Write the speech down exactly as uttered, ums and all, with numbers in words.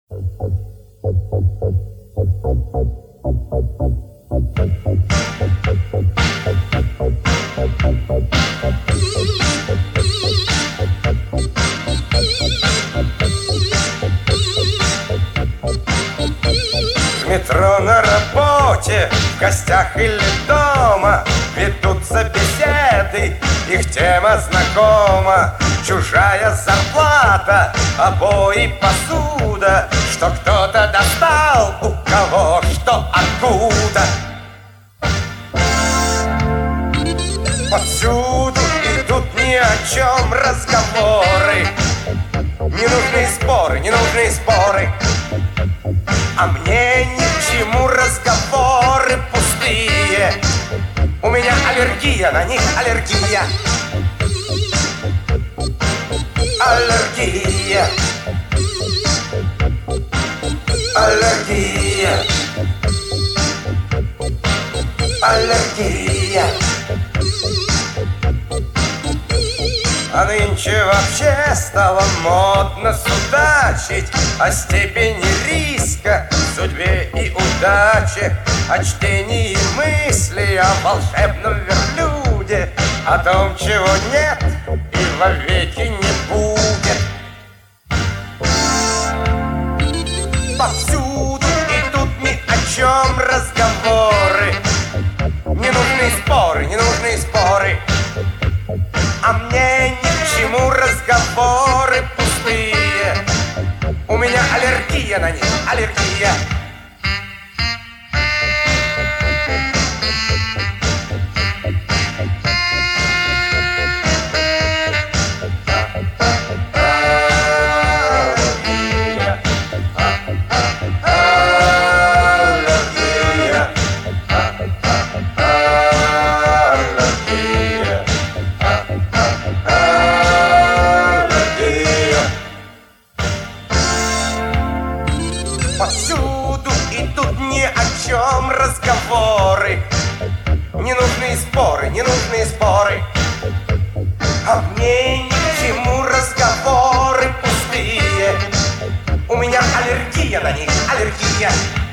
В метро, на работе, в гостях или дома ведутся беседы, их тема знакома. Чужая зарплата, обои, посуда, что кто-то достал, у кого что откуда. Повсюду идут ни о чем разговоры, ненужные споры, ненужные споры. А мне ни к чему разговоры пустые, у меня аллергия, на них аллергия. Аллергия. Аллергия. Аллергия. А нынче вообще стало модно судачить о степени риска, судьбе и удаче, о чтении мыслей о волшебном верблюде, о том, чего нет и вовеки не будет. Повсюду идут ни о чем разговоры, ненужные споры, ненужные споры. А мне ни к чему разговоры пустые, у меня аллергия на них, аллергия. Повсюду идут ни о чем разговоры, ненужные споры, ненужные споры. А мне ни к чему разговоры пустые, у меня аллергия на них, аллергия.